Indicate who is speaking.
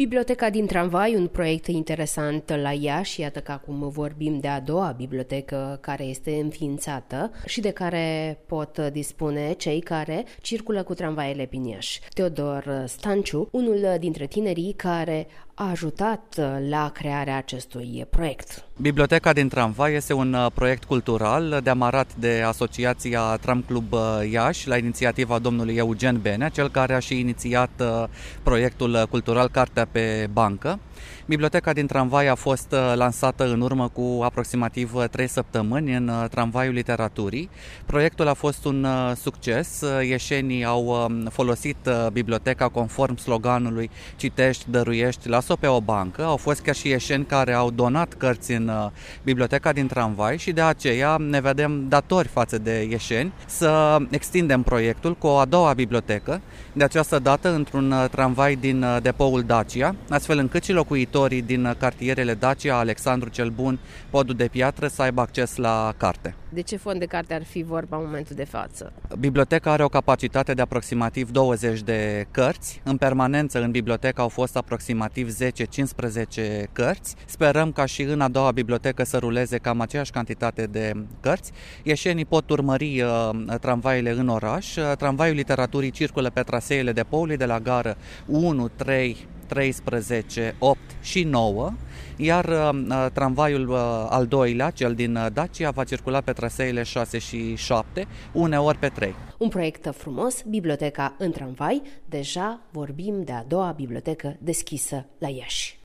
Speaker 1: Biblioteca din tramvai, un proiect interesant la Iași, iată că acum vorbim de a doua bibliotecă care este înființată și de care pot dispune cei care circulă cu tramvaiele prin Iași. Teodor Stanciu, unul dintre tinerii care a ajutat la crearea acestui proiect.
Speaker 2: Biblioteca din tramvai este un proiect cultural demarat de Asociația Tram Club Iași la inițiativa domnului Eugen Benea, cel care a și inițiat proiectul cultural Cartea pe bancă. Biblioteca din tramvai a fost lansată în urmă cu aproximativ 3 săptămâni în Tramvaiul Literaturii. Proiectul a fost un succes. Ieșenii au folosit biblioteca conform sloganului Citești, dăruiești, lasă-o pe o bancă. Au fost chiar și ieșeni care au donat cărți în Biblioteca din tramvai și de aceea ne vedem datori față de ieșeni să extindem proiectul cu o a doua bibliotecă, de această dată într-un tramvai din depoul Dacia, astfel încât și locuitorii din cartierele Dacia, Alexandru cel Bun, Podul de Piatră să aibă acces la carte.
Speaker 1: De ce fond de carte ar fi vorba în momentul de față?
Speaker 2: Biblioteca are o capacitate de aproximativ 20 de cărți. În permanență în bibliotecă au fost aproximativ 10-15 cărți. Sperăm ca și în a doua bibliotecă să ruleze cam aceeași cantitate de cărți. Ieșenii pot urmări tramvaiele în oraș. Tramvaiul Literaturii circulă pe traseele depoului de la gară 1, 3, 13, 8 și 9, iar tramvaiul al doilea, cel din Dacia, va circula pe traseele 6 și 7, uneori pe 3.
Speaker 1: Un proiect frumos, biblioteca în tramvai, deja vorbim de a doua bibliotecă deschisă la Iași.